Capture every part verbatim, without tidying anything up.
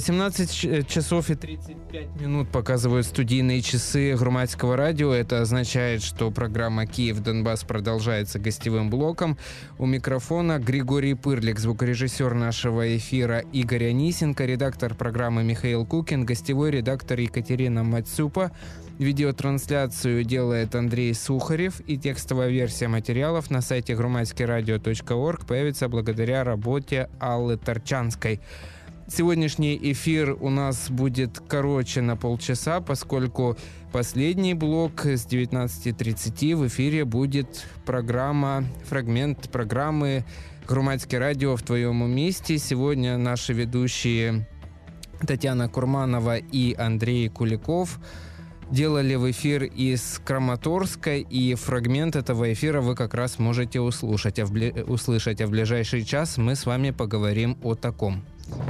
восемнадцать часов и тридцать пять минут показывают студийные часы Громадского радио. Это означает, что программа «Киев-Донбасс» продолжается гостевым блоком. У микрофона Григорий Пырлик, звукорежиссер нашего эфира Игорь Анисенко, редактор программы Михаил Кукин, гостевой редактор Екатерина Мацюпа. Видеотрансляцию делает Андрей Сухарев, и текстовая версия материалов на сайте громадский радио точка орг появится благодаря работе Аллы Торчанской. Сегодняшний эфир у нас будет короче на полчаса, поскольку последний блок с девятнадцати тридцати в эфире будет программа, фрагмент программы «Громадское радио в твоем месте». Сегодня наши ведущие Татьяна Курманова и Андрей Куликов делали в эфир из Краматорска, и фрагмент этого эфира вы как раз можете услышать. А в, бли... услышать, а в ближайший час мы с вами поговорим о таком.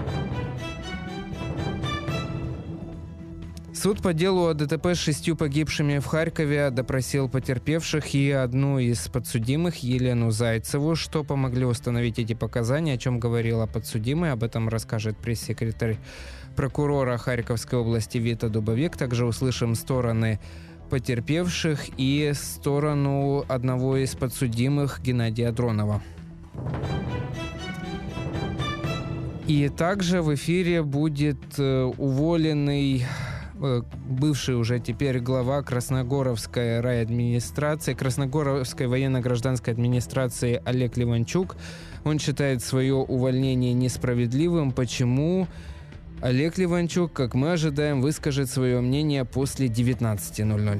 Суд по делу о ДТП с шестью погибшими в Харькове допросил потерпевших и одну из подсудимых, Елену Зайцеву. Что помогли установить эти показания, о чем говорила подсудимая, об этом расскажет пресс-секретарь прокурора Харьковской области Вита Дубовик. Также услышим стороны потерпевших и сторону одного из подсудимых, Геннадия Дронова. И также в эфире будет уволенный бывший уже теперь глава Красногоровской райадминистрации, Красногоровской военно-гражданской администрации Олег Ливанчук. Он считает свое увольнение несправедливым. Почему? Олег Ливанчук, как мы ожидаем, выскажет свое мнение после девятнадцати ноль-ноль.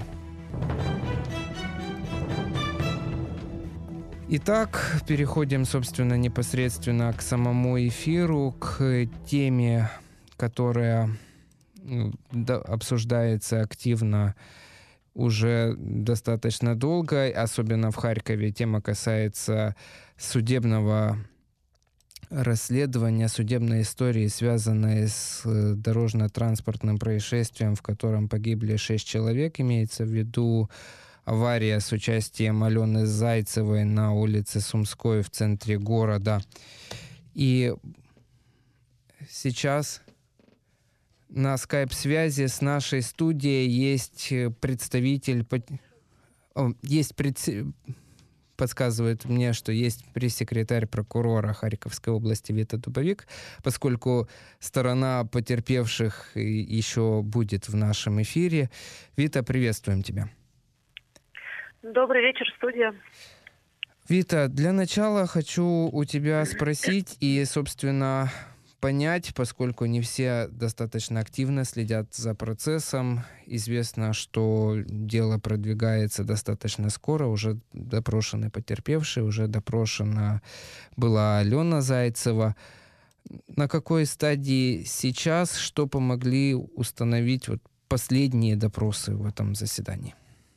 Итак, переходим, собственно, непосредственно к самому эфиру, к теме, которая обсуждается активно уже достаточно долго, особенно в Харькове. Тема касается судебного расследования, судебной истории, связанной с дорожно-транспортным происшествием, в котором погибли шесть человек. Имеется в виду авария с участием Алены Зайцевой на улице Сумской в центре города. И сейчас на скайп-связи с нашей студией есть представитель, есть пред... подсказывает мне, что есть пресс-секретарь прокурора Харьковской области Вита Дубовик, поскольку сторона потерпевших еще будет в нашем эфире. Вита, приветствуем тебя. Добрый вечер, студия. Вита, для начала хочу у тебя спросить и, собственно, понять, поскольку не все достаточно активно следят за процессом. Известно, что дело продвигается достаточно скоро. Уже допрошены потерпевшие, уже допрошена была Алена Зайцева. На какой стадии сейчас, что помогли установить вот последние допросы в этом заседании?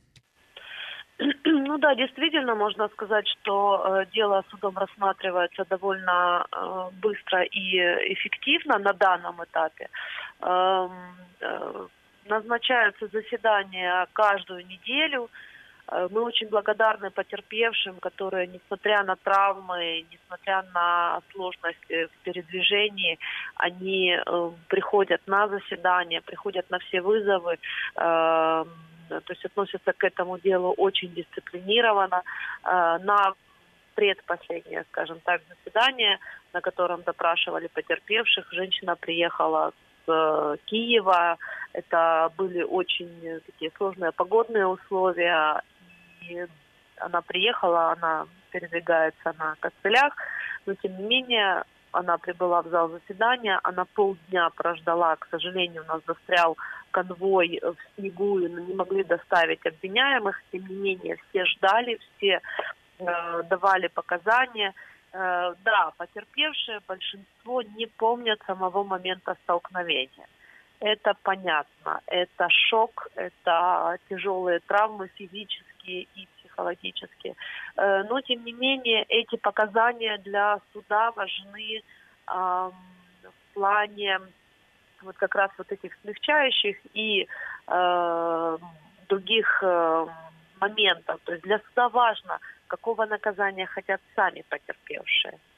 Ну да, действительно, можно сказать, что э, дело судом рассматривается довольно э, быстро и эффективно на данном этапе. Э, э, назначаются заседания каждую неделю. Э, мы очень благодарны потерпевшим, которые, несмотря на травмы, несмотря на сложности в передвижении, они э, приходят на заседания, приходят на все вызовы, э, то есть относятся к этому делу очень дисциплинированно. На предпоследнее, скажем так, заседание, на котором допрашивали потерпевших, женщина приехала с Киева. Это были очень такие сложные погодные условия. И она приехала, она передвигается на костылях, но тем не менее она прибыла в зал заседания, она полдня прождала, к сожалению, у нас застрял конвой в снегу, и не могли доставить обвиняемых, тем не менее все ждали, все э, давали показания. Э, да, потерпевшие большинство не помнят самого момента столкновения. Это понятно, это шок, это тяжелые травмы физические и психологические. Э, но тем не менее эти показания для суда важны э, в плане вот как раз вот этих смягчающих и э, других э, моментов. То есть для суда важно, какого наказания хотят сами потерпевшие.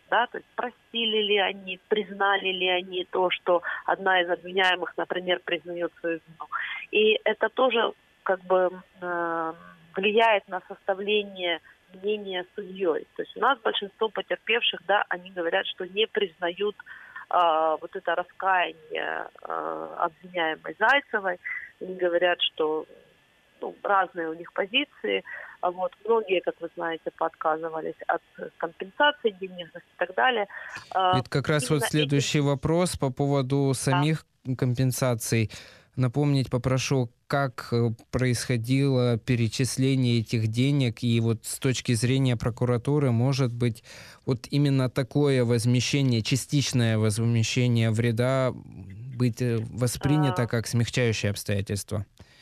да, то есть простили ли они, признали ли они то, что одна из обвиняемых, например, признает свою вину. И это тоже как бы э, влияет на составление мнения судьей. То есть у нас большинство потерпевших, да, они говорят, что не признают э, вот это раскаяние э, обвиняемой Зайцевой. Они говорят, что ну, разные у них позиции. А вот многие, как вы знаете, поотказывались от компенсации денежных и так далее. Это как раз вот следующий эти... вопрос по поводу самих да. компенсаций. Напомнить попрошу, как происходило перечисление этих денег, и вот с точки зрения прокуратуры, может быть, вот именно такое возмещение, частичное возмещение вреда быть воспринято а... как смягчающее обстоятельство?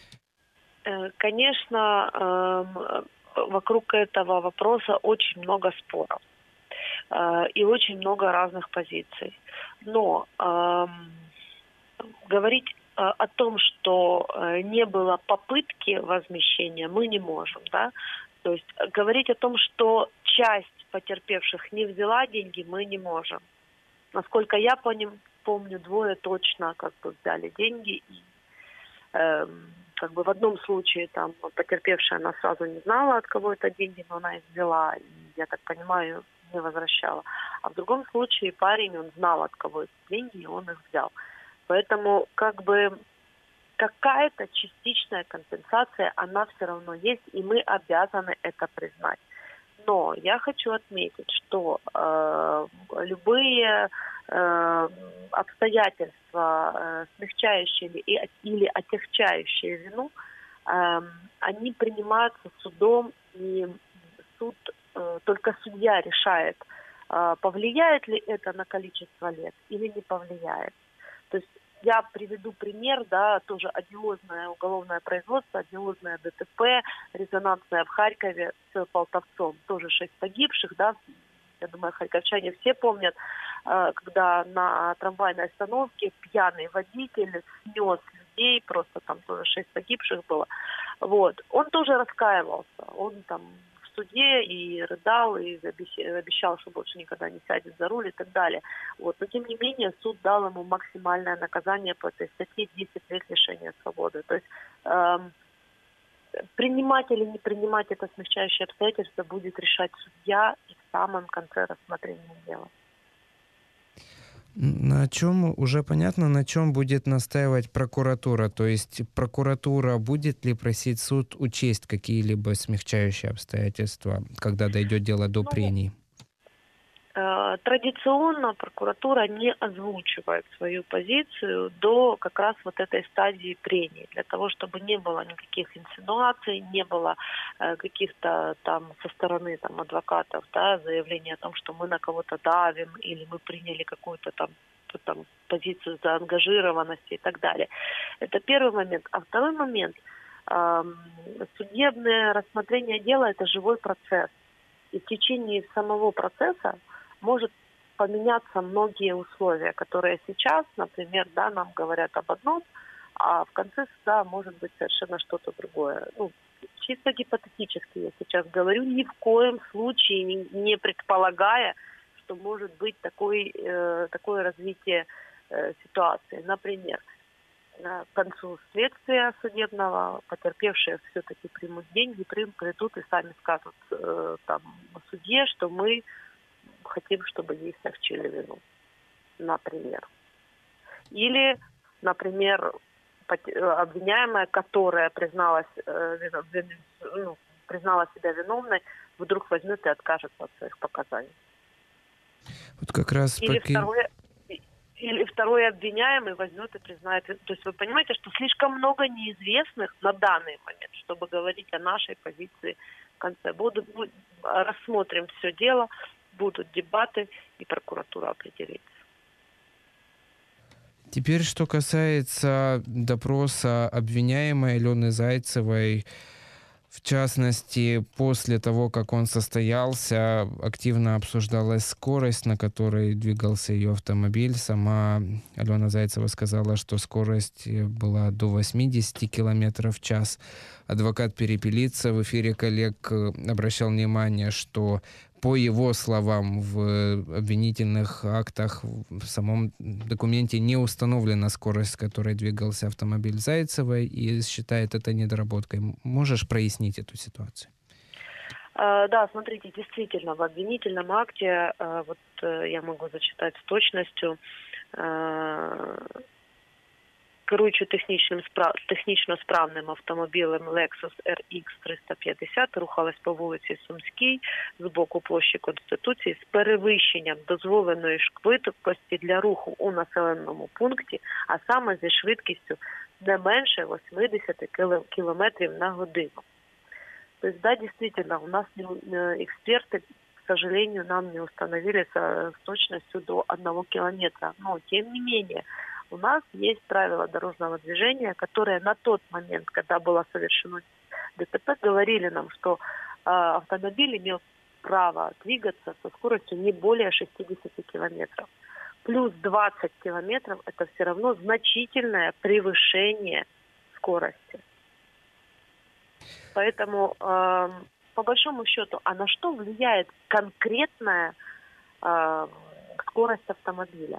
Конечно, вокруг этого вопроса очень много споров и очень много разных позиций. Но говорить о том, что не было попытки возмещения, мы не можем, да. То есть говорить о том, что часть потерпевших не взяла деньги, мы не можем. Насколько я помню, помню двое точно как бы взяли деньги и э, как бы в одном случае там потерпевшая, она сразу не знала, от кого это деньги, но она их взяла и, я так понимаю, не возвращала. А в другом случае парень, он знал, от кого эти деньги, и он их взял. Поэтому как бы какая-то частичная компенсация, она все равно есть, и мы обязаны это признать. Но я хочу отметить, что э, любые э, обстоятельства, э, смягчающие или, или отягчающие вину, э, они принимаются судом, и суд, э, только судья решает, э, повлияет ли это на количество лет или не повлияет. То есть я приведу пример, да, тоже одиозное уголовное производство, одиозное ДТП, резонансное в Харькове с Полтавцом. Тоже шесть погибших, да, я думаю, харьковчане все помнят, когда на трамвайной остановке пьяный водитель снес людей, просто там тоже шесть погибших было. Вот. Он тоже раскаивался, он там в суде и рыдал, и обещал, что больше никогда не сядет за руль и так далее. Вот. Но тем не менее суд дал ему максимальное наказание по этой статье десять лет лишения свободы. То есть эм, принимать или не принимать это смягчающее обстоятельство будет решать судья и в самом конце рассмотрения дела. На чем, уже понятно, на чем будет настаивать прокуратура? То есть прокуратура будет ли просить суд учесть какие-либо смягчающие обстоятельства, когда дойдет дело до ну, прений? Э, традиционно прокуратура не озвучивает свою позицию до как раз вот этой стадии прений, для того, чтобы не было никаких инсинуаций, не было э, каких-то там со стороны там адвокатов, да, заявлений о том, что мы на кого-то давим или мы приняли какую-то там там, позицию заангажированности и так далее. Это первый момент. А второй момент. Э, судебное рассмотрение дела – это живой процесс. И в течение самого процесса может поменяться многие условия, которые сейчас, например, да, нам говорят об одном, а в конце суда может быть совершенно что-то другое. Ну, чисто гипотетически я сейчас говорю, ни в коем случае не, не предполагая, что может быть такой, э, такое развитие э, ситуации. Например, к концу следствия судебного потерпевшие все-таки примут деньги, придут и сами скажут э, там судье, что мы хотим, чтобы ей смягчили вину, например. Или, например, обвиняемая, которая призналась, э, ну, признала себя виновной, вдруг возьмет и откажется от своих показаний. Вот как раз Или поки... второе... Или второй обвиняемый возьмет и признает. То есть вы понимаете, что слишком много неизвестных на данный момент, чтобы говорить о нашей позиции в конце. Буду, рассмотрим все дело, будут дебаты, и прокуратура определится. Теперь, что касается допроса обвиняемой Алены Зайцевой, в частности, после того, как он состоялся, активно обсуждалась скорость, на которой двигался ее автомобиль. Сама Алена Зайцева сказала, что скорость была до восемьдесят километров в час. Адвокат Перепелица в эфире коллег обращал внимание, что по его словам, в обвинительных актах, в самом документе не установлена скорость, с которой двигался автомобиль Зайцевой, и считает это недоработкой. Можешь прояснить эту ситуацию? Да, смотрите, действительно, в обвинительном акте, вот я могу зачитать с точностью, керуючи технічним технічно справним автомобілем Lexus ар ікс триста п'ятдесят рухалась по вулиці Сумській з боку площі Конституції з перевищенням дозволеної швидкості для руху у населеному пункті, а саме зі швидкістю не менше вісімдесят кілометрів на годину. То есть, да, действительно, у нас эксперты, к сожалению, нам не установили с точностью до одного километра. Но, тем не менее, у нас есть правила дорожного движения, которые на тот момент, когда было совершено ДТП, говорили нам, что э, автомобиль имел право двигаться со скоростью не более шестьдесят километров. Плюс двадцать километров – это все равно значительное превышение скорости. Поэтому, э, по большому счету, а на что влияет конкретная э, скорость автомобиля?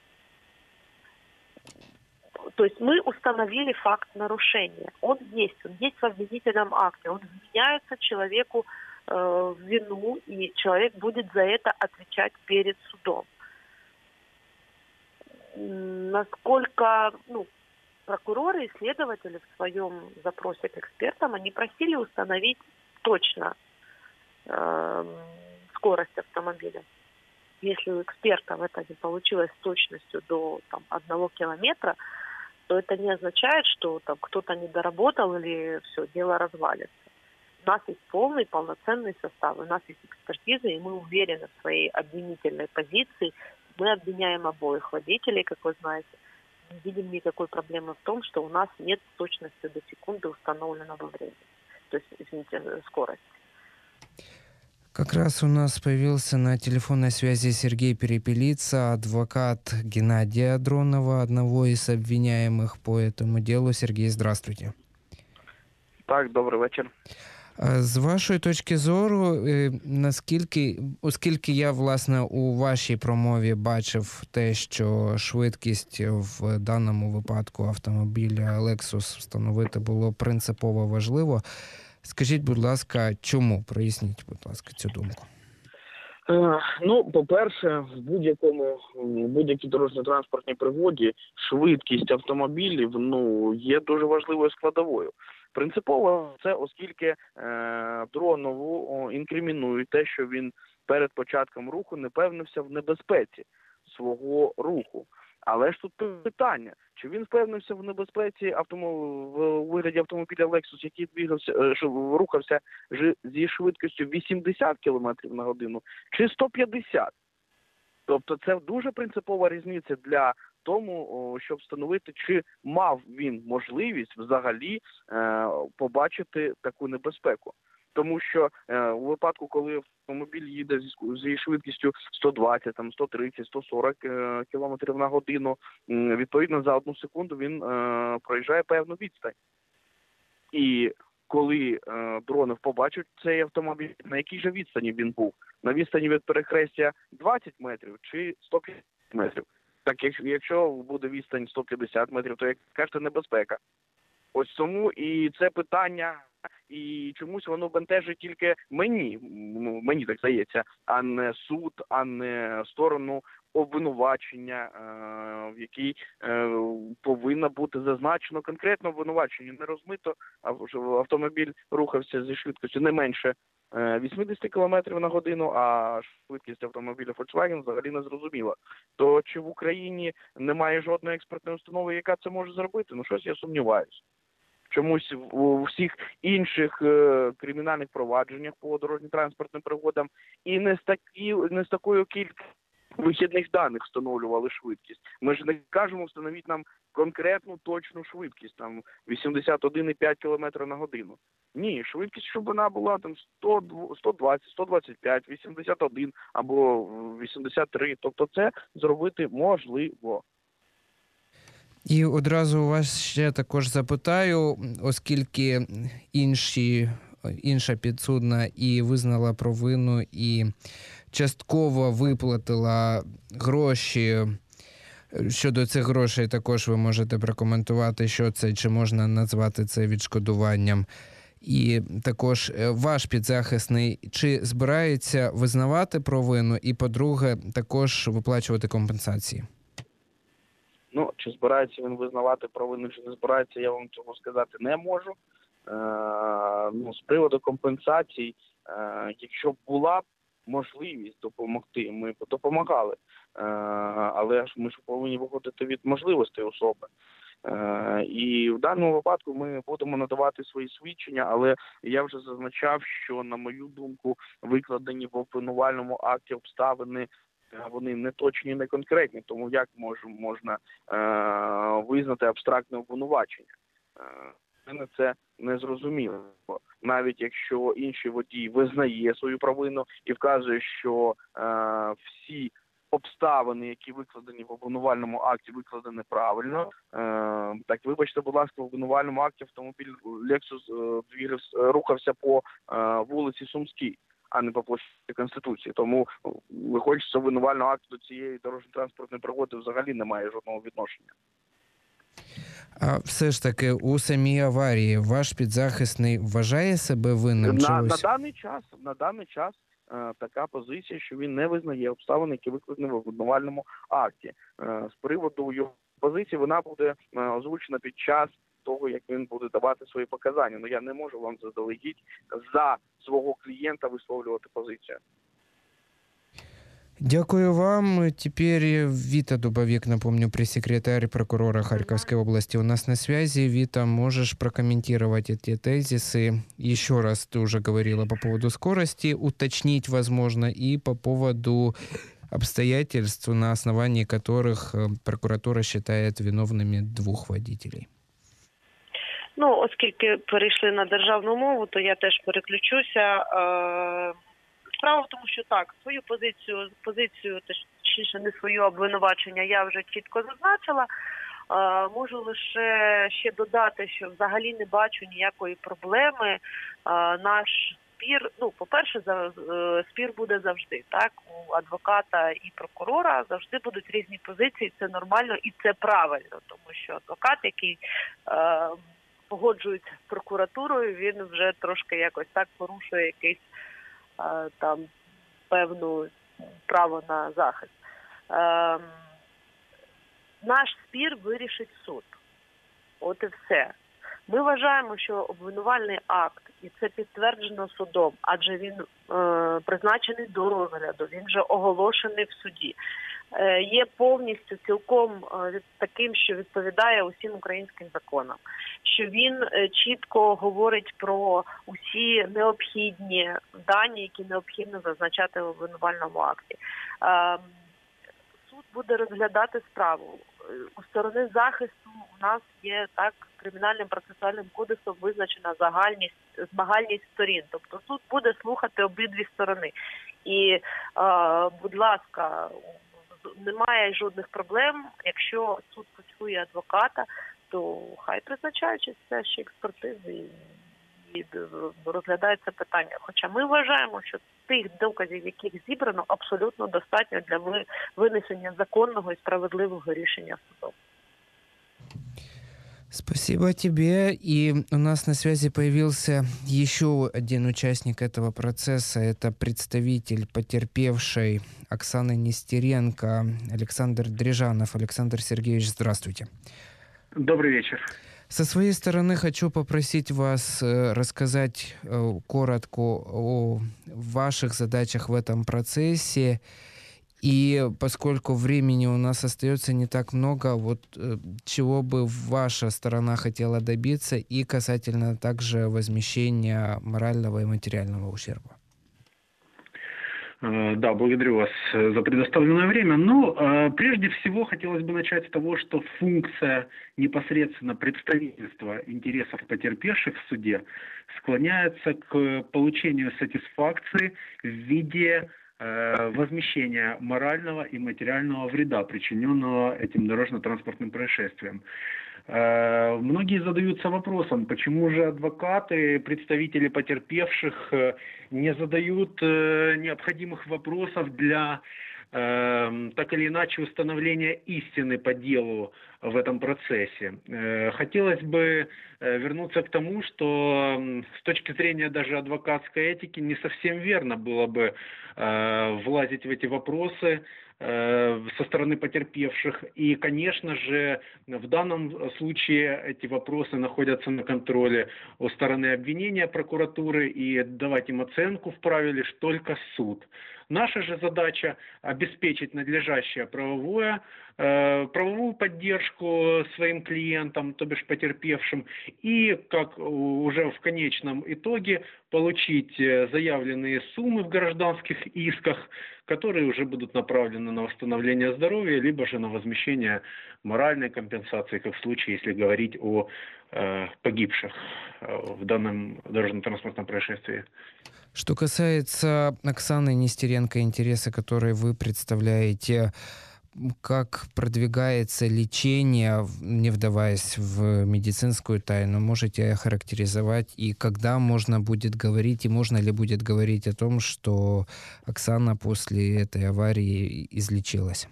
То есть мы установили факт нарушения. Он есть, он есть в обвинительном акте. Он вменяется человеку э, в вину, и человек будет за это отвечать перед судом. Насколько, ну, прокуроры и следователи в своем запросе к экспертам, они просили установить точно э, скорость автомобиля. Если у экспертов это не получилось с точностью до там, одного километра, то это не означает, что там кто-то не доработал или все, дело развалится. У нас есть полный, полноценный состав, у нас есть экспертиза, и мы уверены в своей обвинительной позиции. Мы обвиняем обоих водителей, как вы знаете. Не видим никакой проблемы в том, что у нас нет точности до секунды установленного времени. То есть, извините, скорость. Как раз у нас появился на телефонной связи Сергей Перепелица, адвокат Геннадия Дронова, одного из обвиняемых по этому делу. Сергей, здравствуйте. Так, добрий вечір. З вашої точки зору, наскільки, оскільки я, власне, у вашій промові бачив те, що швидкість в даному випадку автомобіля Lexus встановити було принципово важливо, скажіть, будь ласка, чому? Проясніть, будь ласка, цю думку. Е, ну, по-перше, в будь-якому, в будь-якій дорожньо-транспортній пригоді швидкість автомобілів, ну, є дуже важливою складовою. Принципово це, оскільки е, Дронову о, інкримінують те, що він перед початком руху не певнився в небезпеці свого руху. Але ж тут питання, чи він впевнився в небезпеці автомоб... в вигляді автомобіля Lexus, який двигався, що рухався зі швидкістю вісімдесят кілометрів на годину, чи сто п'ятдесят. Тобто це дуже принципова різниця для тому, щоб встановити, чи мав він можливість взагалі е, побачити таку небезпеку. Тому що е, у випадку, коли автомобіль їде зі, зі швидкістю сто двадцять, там, сто тридцять, сто сорок е, кілометрів на годину, е, відповідно за одну секунду він е, проїжджає певну відстань. І коли е, Дронов побачив цей автомобіль, на якій же відстані він був? На відстані від перехрестя двадцять метрів чи сто п'ятдесят метрів? Так, якщо буде відстань сто п'ятдесят метрів, то яка ж це небезпека? Ось тому і це питання, і чомусь воно бентежить тільки мені, мені так здається, а не суд, а не сторону обвинувачення, в якій повинно бути зазначено конкретно обвинувачення. Не розмито, а автомобіль рухався зі швидкістю не менше вісімдесят кілометрів на годину, а швидкість автомобіля Volkswagen взагалі не зрозуміла. То чи в Україні немає жодної експертної установи, яка це може зробити? Ну, щось я сумніваюся. Чомусь у всіх інших е, кримінальних провадженнях по дорожньо-транспортним пригодам і не з, такі, не з такою кількістю вихідних даних встановлювали швидкість. Ми ж не кажемо встановити нам конкретну точну швидкість, там вісімдесят один і п'ять кілометрів на годину. Ні, швидкість, щоб вона була там сто, сто двадцять, сто двадцять п'ять, вісімдесят один або вісімдесят три. Тобто це зробити можливо. І одразу у вас ще також запитаю, оскільки інші інша підсудна і визнала провину, і частково виплатила гроші. Щодо цих грошей також ви можете прокоментувати, що це, чи можна назвати це відшкодуванням. І також ваш підзахисний, чи збирається визнавати провину і, по-друге, також виплачувати компенсації? Ну, чи збирається він визнавати провину, чи не збирається, я вам цього сказати не можу. Е, ну, з приводу компенсацій, е, якщо б була можливість допомогти, ми б допомагали. Е, але ж ми ж повинні виходити від можливостей особи. Е, і в даному випадку ми будемо надавати свої свідчення, але я вже зазначав, що, на мою думку, викладені в обвинувальному акті обставини, вони не точні, не конкретні, тому як мож, можна е, визнати абстрактне обвинувачення? Е, мене це не зрозуміло. Навіть якщо інший водій визнає свою провину і вказує, що е, всі обставини, які викладені в обвинувальному акті, викладені правильно, е, так вибачте, будь ласка, в обвинувальному акті автомобіль Lexus е, рухався по е, вулиці Сумській, а не по площі Конституції. Тому виходить, що обвинувального акту до цієї дорожньо-транспортної пригоди взагалі немає жодного відношення. А все ж таки у самій аварії ваш підзахисний вважає себе винним? На, на даний час, на даний час е, така позиція, що він не визнає обставини, які викладені в обвинувальному акті. Е, з приводу його позиції вона буде е, озвучена під час того, як він буде давати свої показання. Ну, я не можу вам заздалегідь за свого клієнта висловлювати позицію. Дякую вам. Теперь Вита Дубовик, напомню, пресс-секретарь прокурора Харьковской области, у нас на связи. Вита, можешь прокомментировать эти тезисы? Еще раз ты уже говорила по поводу скорости, уточнить, возможно, и по поводу обстоятельств, на основании которых прокуратура считает виновными двух водителей. Ну, оскільки перейшли на державну мову, то я теж переключуся. Справа в тому, що так, свою позицію, позицію, точніше не свою обвинувачення, я вже чітко зазначила. Можу лише ще додати, що взагалі не бачу ніякої проблеми. Наш спір, ну, по-перше, спір буде завжди, так? У адвоката і прокурора завжди будуть різні позиції, це нормально і це правильно, тому що адвокат, який е, погоджується з прокуратурою, він вже трошки якось так порушує якийсь е, там певну право на захист. Е, наш спір вирішить суд. От і все. Ми вважаємо, що обвинувальний акт, і це підтверджено судом, адже він е, призначений до розгляду, він вже оголошений в суді, е, є повністю цілком е, таким, що відповідає усім українським законам, що він е, чітко говорить про усі необхідні дані, які необхідно зазначати в обвинувальному акті. Е, суд буде розглядати справу. У сторони захисту у нас є так кримінальним процесуальним кодексом визначена загальність, змагальність сторін. Тобто суд буде слухати обидві сторони. І, е, будь ласка, немає жодних проблем. Якщо суд почує адвоката, то хай призначають це ще експертизи і, і розглядається питання. Хоча ми вважаємо, що тих доказів, яких зібрано, абсолютно достатньо для винесення законного і справедливого рішення судом. Спасибо тебе. И у нас на связи появился еще один участник этого процесса. Это представитель потерпевшей Оксаны Нестеренко, Александр Дрижанов. Александр Сергеевич, здравствуйте. Добрый вечер. Со своей стороны хочу попросить вас рассказать коротко о ваших задачах в этом процессе. И поскольку времени у нас остается не так много, вот чего бы ваша сторона хотела добиться и касательно также возмещения морального и материального ущерба. Да, благодарю вас за предоставленное время. Но прежде всего хотелось бы начать с того, что функция непосредственно представительства интересов потерпевших в суде склоняется к получению сатисфакции в виде возмещения морального и материального вреда, причиненного этим дорожно-транспортным происшествием. Многие задаются вопросом, почему же адвокаты, представители потерпевших не задают необходимых вопросов для так или иначе установления истины по делу в этом процессе. Хотелось бы вернуться к тому, что с точки зрения даже адвокатской этики не совсем верно было бы влазить в эти вопросы со стороны потерпевших. И, конечно же, в данном случае эти вопросы находятся на контроле у стороны обвинения прокуратуры, и давать им оценку вправе лишь только суд. Наша же задача обеспечить надлежащее правовое, э, правовую поддержку своим клиентам, то бишь потерпевшим, и, как уже в конечном итоге, получить заявленные суммы в гражданских исках, которые уже будут направлены на восстановление здоровья, либо же на возмещение моральной компенсации, как в случае, если говорить о э, погибших в данном дорожно-транспортном происшествии. Что касается Оксаны Нестеренко, интересы, которые вы представляете, как продвигается лечение, не вдаваясь в медицинскую тайну, можете охарактеризовать, и когда можно будет говорить, и можно ли будет говорить о том, что Оксана после этой аварии излечилась?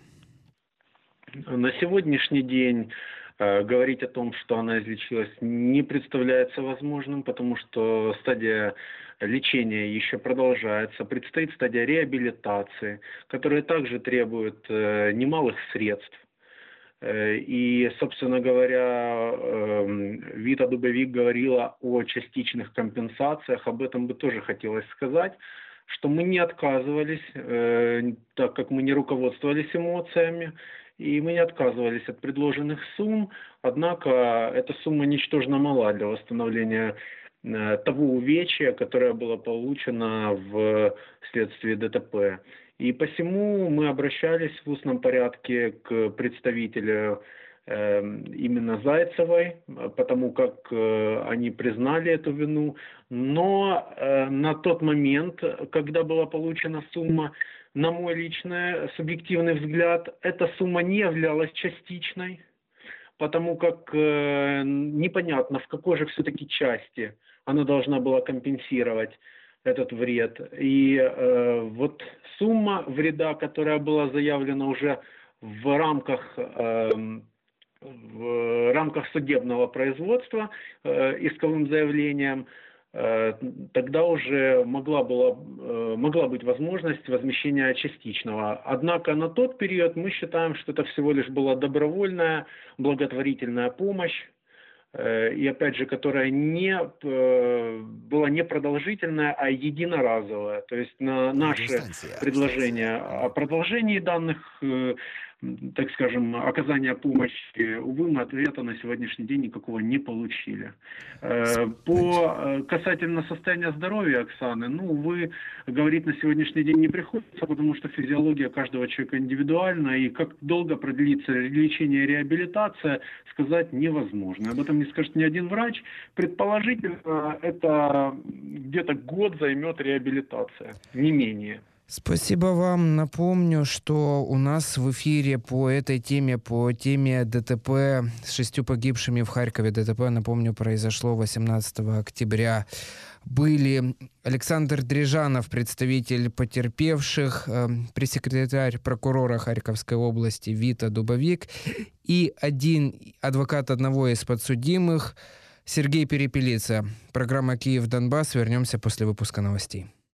На сегодняшний день э, говорить о том, что она излечилась, не представляется возможным, потому что стадия лечения еще продолжается. Предстоит стадия реабилитации, которая также требует э, немалых средств. Э, и, собственно говоря, э, Вита Дубовик говорила о частичных компенсациях. Об этом бы тоже хотелось сказать, что мы не отказывались, э, так как мы не руководствовались эмоциями, и мы не отказывались от предложенных сумм, однако эта сумма ничтожно мала для восстановления того увечья, которое было получено в следствии ДТП. И посему мы обращались в устном порядке к представителю э, именно Зайцевой, потому как э, они признали эту вину. Но э, на тот момент, когда была получена сумма, на мой личный субъективный взгляд, эта сумма не являлась частичной, потому как э, непонятно, в какой же все-таки части она должна была компенсировать этот вред. И э, вот сумма вреда, которая была заявлена уже в рамках, э, в рамках судебного производства э, исковым заявлением, э, тогда уже могла, была, э, могла быть возможность возмещения частичного. Однако на тот период мы считаем, что это всего лишь была добровольная благотворительная помощь, и опять же, которая не, была не продолжительная, а единоразовая. То есть на наше предложение о продолжении данных, так скажем, оказания помощи, увы, мы ответа на сегодняшний день никакого не получили. По касательно состояния здоровья Оксаны, ну, увы, говорить на сегодняшний день не приходится, потому что физиология каждого человека индивидуальна, и как долго продлится лечение и реабилитация, сказать невозможно. Об этом не скажет ни один врач. Предположительно, это где-то год займет реабилитация, не менее. Спасибо вам. Напомню, что у нас в эфире по этой теме, по теме ДТП с шестью погибшими в Харькове. ДТП, напомню, произошло восемнадцатого октября. Были Александр Дрижанов, представитель потерпевших, э, пресс-секретарь прокурора Харьковской области Вита Дубовик и один адвокат одного из подсудимых Сергей Перепелица. Программа «Киев-Донбасс». Вернемся после выпуска новостей.